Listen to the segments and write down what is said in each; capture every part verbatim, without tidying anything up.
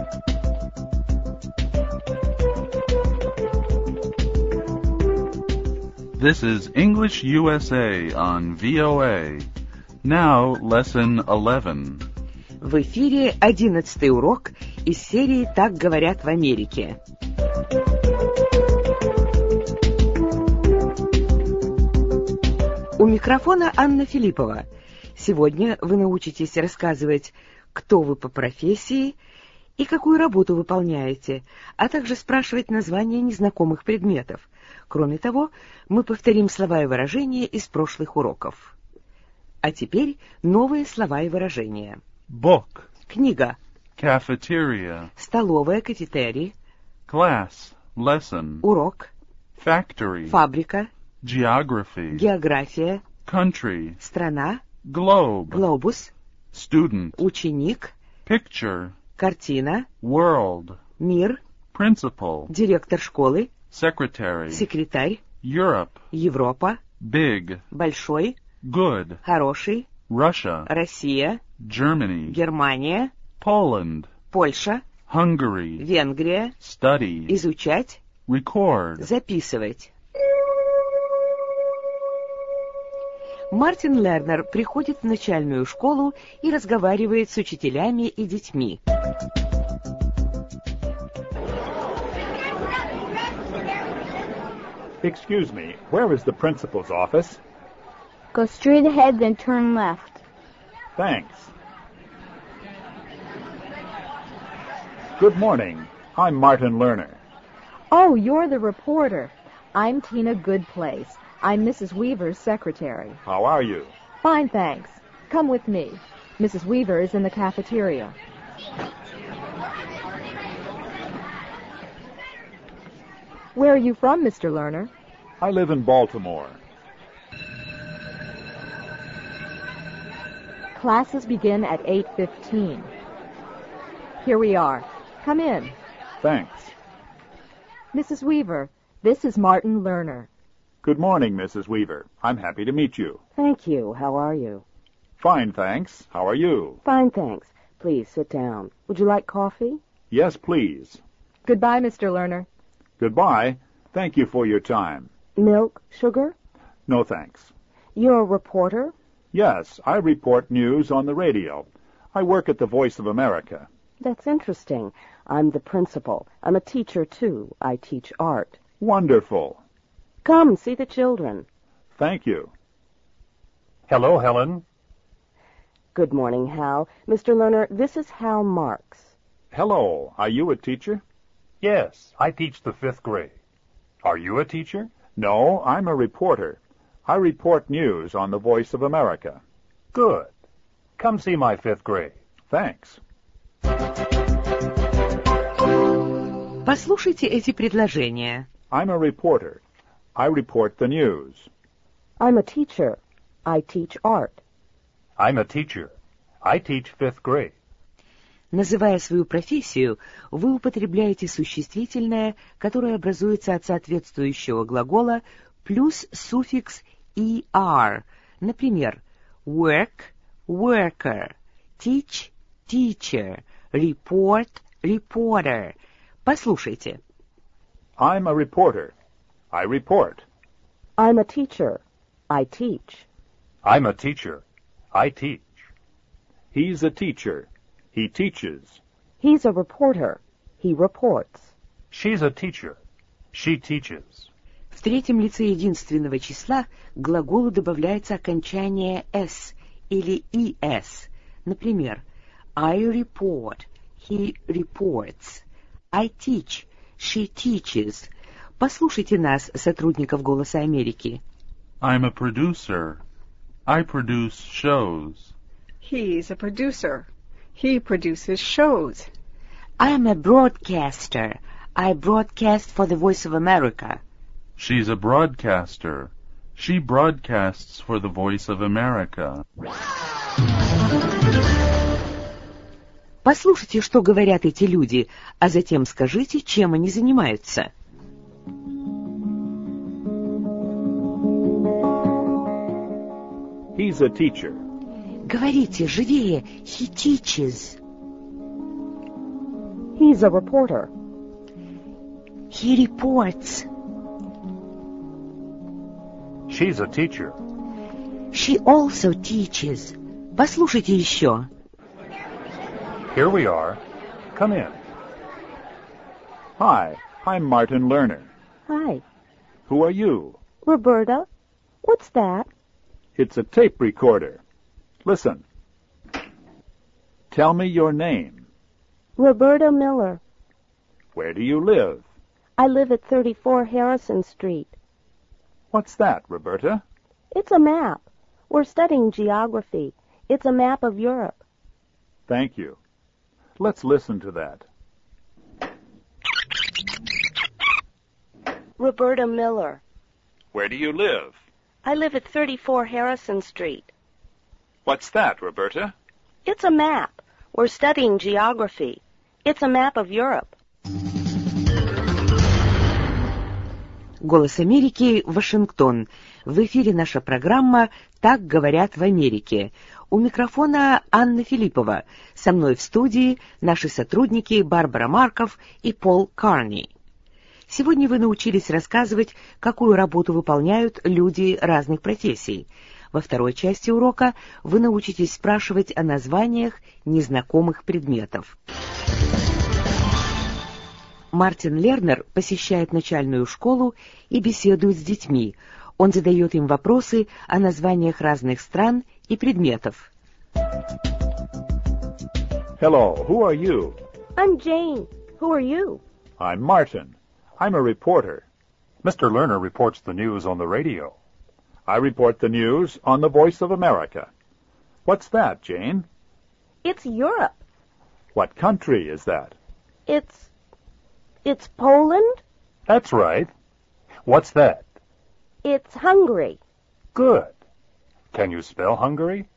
This is English U S A on V O A. Now, lesson eleven. В эфире одиннадцатый урок из серии «Так говорят в Америке». У микрофона Анна Филиппова. Сегодня вы научитесь рассказывать, кто вы по профессии и какую работу выполняете, а также спрашивать названия незнакомых предметов. Кроме того, мы повторим слова и выражения из прошлых уроков. А теперь новые слова и выражения. Book. Книга. Cafeteria. Столовая, кафетерий. Class. Lesson. Урок. Factory. Фабрика. Geography. География. Country. Страна. Globe. Глобус. Student. Ученик. Picture. Картина. World. Мир. Principal. Директор школы. Secretary. Секретарь. Europe. Европа. Big. Большой. Good. Хороший. Russia. Россия. Germany. Германия. Poland. Польша. Hungary. Венгрия. Study. Изучать. Record. Записывать. Мартин Лернер приходит в начальную школу и разговаривает с учителями и детьми. Excuse me, where is the principal's office? Go straight ahead, then turn left. Thanks. Good morning. I'm Martin Lerner. Oh, you're the reporter. I'm Tina Goodplace. I'm Missus Weaver's secretary. How are you? Fine, thanks. Come with me. Missus Weaver is in the cafeteria. Where are you from, Mister Lerner? I live in Baltimore. Classes begin at eight fifteen. Here we are. Come in. Thanks. Missus Weaver, this is Martin Lerner. Good morning, Missus Weaver. I'm happy to meet you. Thank you. How are you? Fine, thanks. How are you? Fine, thanks. Please sit down. Would you like coffee? Yes, please. Goodbye, Mister Lerner. Goodbye. Thank you for your time. Milk, sugar? No, thanks. You're a reporter? Yes, I report news on the radio. I work at the Voice of America. That's interesting. I'm the principal. I'm a teacher, too. I teach art. Wonderful. Come, see the children. Thank you. Hello, Helen. Good morning, Hal. Mister Lerner, this is Hal Marks. Hello. Are you a teacher? Yes, I teach the fifth grade. Are you a teacher? No, I'm a reporter. I report news on the Voice of America. Good. Come see my fifth grade. Thanks. Послушайте эти предложения. I'm a reporter. I report the news. I'm a teacher. I teach art. I'm a teacher. I teach fifth grade. Называя свою профессию, вы употребляете существительное, которое образуется от соответствующего глагола плюс суффикс er. Например, work – worker, teach – teacher, report – reporter. Послушайте. I'm a reporter. I report. I'm a teacher. I teach. I'm a teacher. I teach. He's a teacher. He teaches. He's a reporter. He reports. She's a teacher. She teaches. В третьем лице единственного числа к глаголу добавляется окончание «s» или «es». Например, I report. He reports. I teach. She teaches. Послушайте нас, сотрудников «Голоса Америки». I'm a producer. I produce shows. He's a producer. He produces shows. I'm a broadcaster. I broadcast for the Voice of America. She's a broadcaster. She broadcasts for the Voice of America. Послушайте, что говорят эти люди, а затем скажите, чем они занимаются. He's a teacher. Говорите, живее. He teaches. He's a reporter. He reports. She's a teacher. She also teaches. Послушайте еще. Here we are. Come in. Hi, I'm Martin Lerner. Hi. Who are you? Roberta? What's that? It's a tape recorder. Listen. Tell me your name. Roberta Miller. Where do you live? I live at thirty-four Harrison Street. What's that, Roberta? It's a map. We're studying geography. It's a map of Europe. Thank you. Let's listen to that. Roberta Miller. Where do you live? I live at thirty-four Harrison Street. What's that, Roberta? It's a map. We're studying geography. It's a map of Europe. Голос Америки, Вашингтон. В эфире наша программа «Так говорят в Америке». У микрофона Анна Филиппова. Со мной в студии наши сотрудники Барбара Марков и Пол Карни. Сегодня вы научились рассказывать, какую работу выполняют люди разных профессий. Во второй части урока вы научитесь спрашивать о названиях незнакомых предметов. Мартин Лернер посещает начальную школу и беседует с детьми. Он задает им вопросы о названиях разных стран и предметов. Hello, who are you? I'm Jane. Who are you? I'm Martin. I'm a reporter. Mister Lerner reports the news on the radio. I report the news on the Voice of America. What's that, Jane? It's Europe. What country is that? It's... It's Poland. That's right. What's that? It's Hungary. Good. Can you spell Hungary?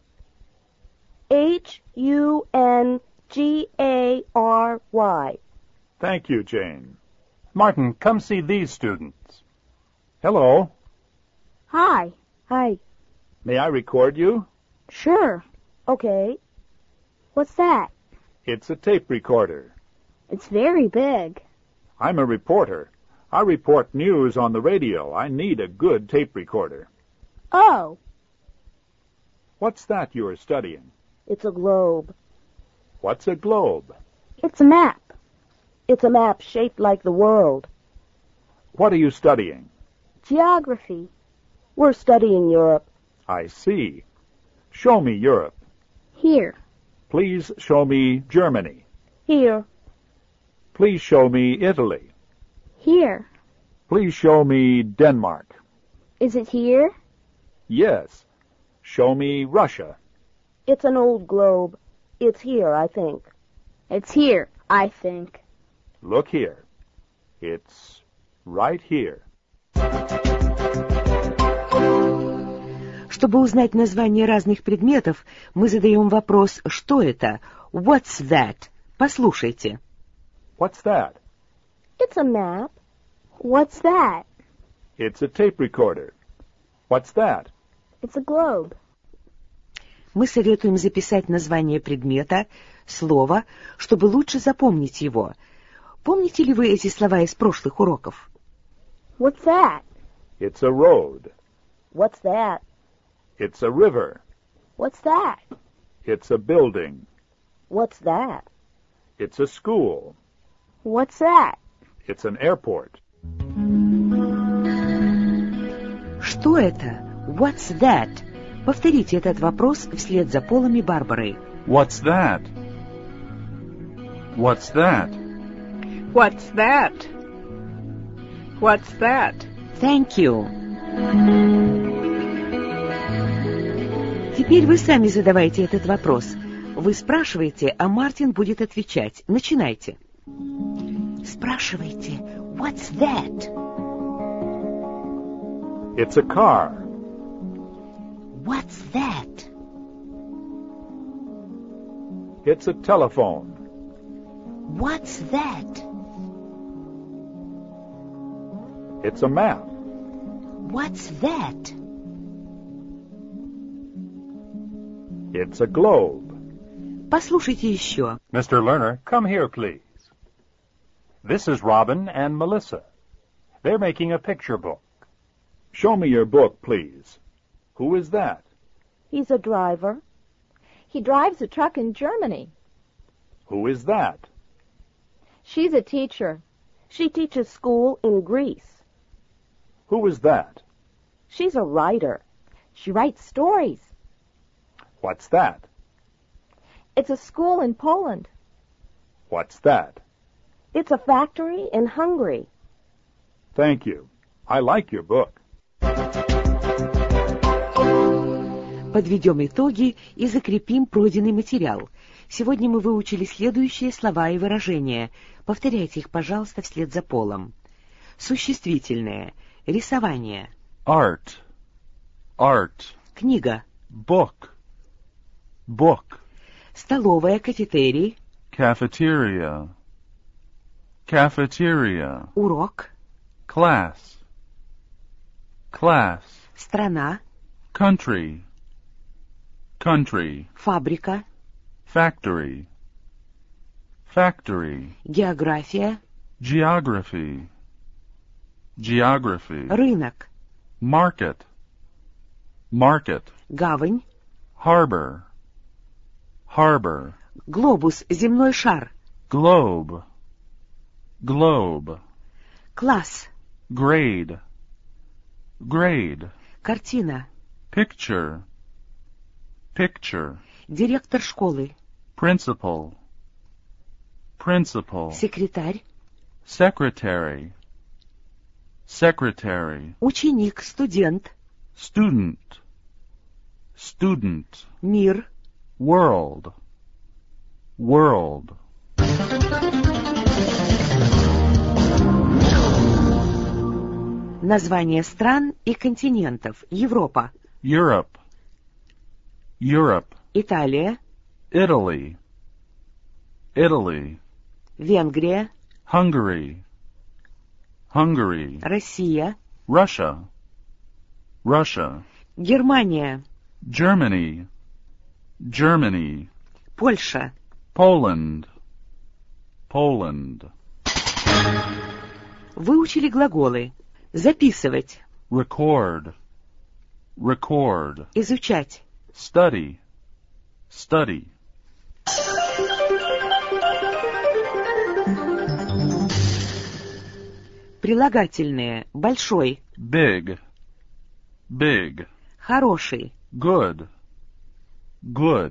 H U N G A R Y. Thank you, Jane. Martin, come see these students. Hello. Hi. Hi. May I record you? Sure. Okay. What's that? It's a tape recorder. It's very big. I'm a reporter. I report news on the radio. I need a good tape recorder. Oh. What's that you are studying? It's a globe. What's a globe? It's a map. It's a map shaped like the world. What are you studying? Geography. We're studying Europe. I see. Show me Europe. Here. Please show me Germany. Here. Please show me Italy. Here. Please show me Denmark. Is it here? Yes. Show me Russia. It's an old globe. It's here, I think. It's here, I think. Look here. It's right here. Чтобы узнать название разных предметов, мы задаем вопрос «Что это?» What's that? Послушайте. What's that? It's a map. What's that? It's a tape recorder. What's that? It's a globe. Мы советуем записать название предмета, слова, чтобы лучше запомнить его. Помните ли вы эти слова из прошлых уроков? What's that? It's a road. What's that? It's a river. What's that? It's a building. What's that? It's a school. What's that? It's an airport. Что это? What's that? Повторите этот вопрос вслед за Полом и Барбарой. What's that? What's that? What's that? What's that? Thank you. Теперь вы сами задавайте этот вопрос. Вы спрашиваете, а Мартин будет отвечать. Начинайте. Спрашивайте. What's that? It's a car. What's that? It's a telephone. What's that? It's a map. What's that? It's a globe. Послушайте еще. Mister Lerner, come here, please. This is Robin and Melissa. They're making a picture book. Show me your book, please. Who is that? He's a driver. He drives a truck in Germany. Who is that? She's a teacher. She teaches school in Greece. Who is that? She's a writer. She writes stories. What's that? It's a school in Poland. What's that? It's a factory in Hungary. Thank you. I like your book. Подведем итоги и закрепим пройденный материал. Сегодня мы выучили следующие слова и выражения. Повторяйте их, пожалуйста, вслед за Полом. Существительное. Рисование. Art. Art. Книга. Book. Book. Столовая, кафетерий. Cafeteria. Cafeteria. Урок. Class. Class. Страна. Country. Country. Фабрика. Factory. Factory. География. Geography. Geography. Рынок. Market. Market. Гавань. Harbor. Harbor. Глобус, земной шар. Globe. Globe. Класс. Grade. Grade. Картина. Picture. Picture. Директор школы. Principal. Principal. Секретарь. Secretary. Secretary. Ученик, студент. Student. Student. Мир. World. World. Названия стран и континентов. Европа. Europe. Europe. Италия. Italy. Italy. Венгрия. Hungary. Hungary. Россия. Russia. Russia. Германия. Germany. Germany. Польша. Poland. Poland. Выучили глаголы. Записывать. Record. Record. Изучать. Study. Study. Прилагательные. Большой. Big. Big. Хороший. Good. Good.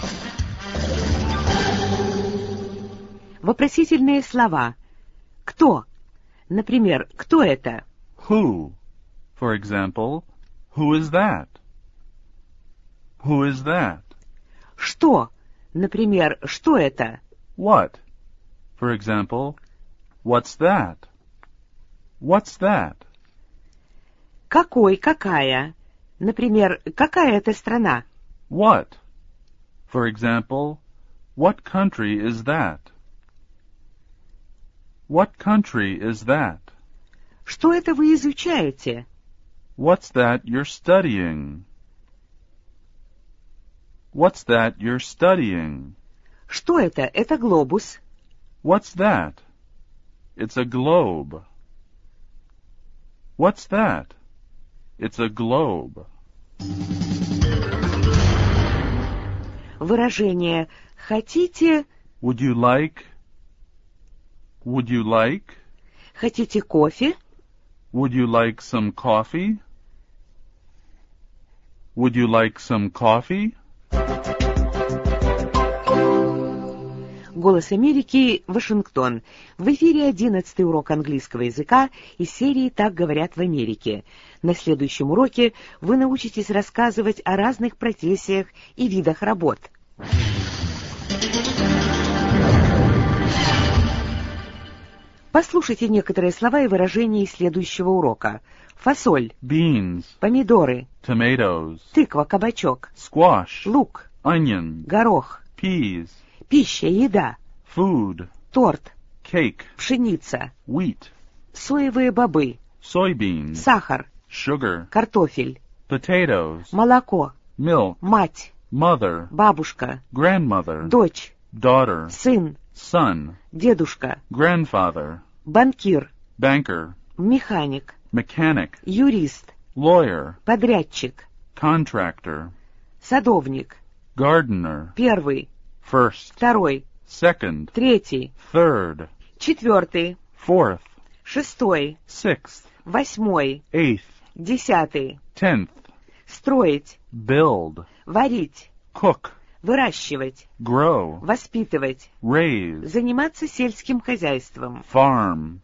Вопросительные слова. Кто? Например, кто это? Who? For example, who is that? Who is that? Что? Например, что это? What? For example, what's that? What's that? Какой, какая? Например, какая это страна? What? For example, what country is that? What country is that? Что это вы изучаете? What's that you're studying? What's that you're studying? Что это? Это глобус. What's that? It's a globe. What's that? It's a globe. Выражение «хотите», Would you like? Would you like? «хотите кофе», Would you like some coffee? Would you like some coffee? «Голос Америки», Вашингтон. В эфире одиннадцатый урок английского языка из серии «Так говорят в Америке». На следующем уроке вы научитесь рассказывать о разных профессиях и видах работ. Послушайте некоторые слова и выражения из следующего урока. Фасоль, Beans, помидоры, tomatoes, тыква, кабачок, squash, лук, onion, горох, peas, пища, еда, food, торт, cake, пшеница, wheat, соевые бобы, soybeans, сахар, sugar, картофель, potatoes, молоко, milk, мать, mother, бабушка, grandmother, дочь, daughter, сын, son, дедушка, grandfather, банкир, banker, механик, mechanic, юрист, lawyer, подрядчик, contractor, садовник, gardener, первый, first, второй, second, третий, third, четвертый, fourth, шестой, sixth, восьмой, eighth, десятый, tenth, строить, build, варить, cook, выращивать, grow, воспитывать, raise, заниматься сельским хозяйством. farm.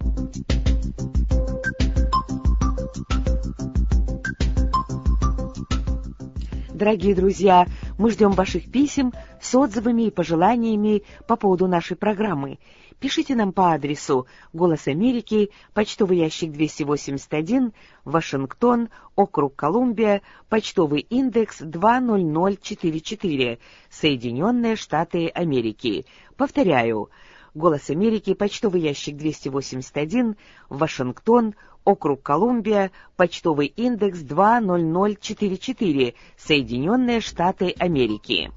Дорогие друзья, мы ждем ваших писем с отзывами и пожеланиями по поводу нашей программы. Пишите нам по адресу «Голос Америки», почтовый ящик двести восемьдесят один, Вашингтон, округ Колумбия, почтовый индекс два ноль ноль четыре четыре, Соединенные Штаты Америки. Повторяю, «Голос Америки», почтовый ящик двести восемьдесят один, Вашингтон, округ Колумбия, почтовый индекс два ноль ноль четыре четыре, Соединенные Штаты Америки.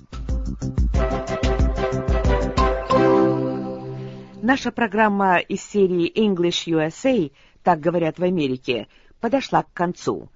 Наша программа из серии English ю эс эй, так говорят в Америке, подошла к концу.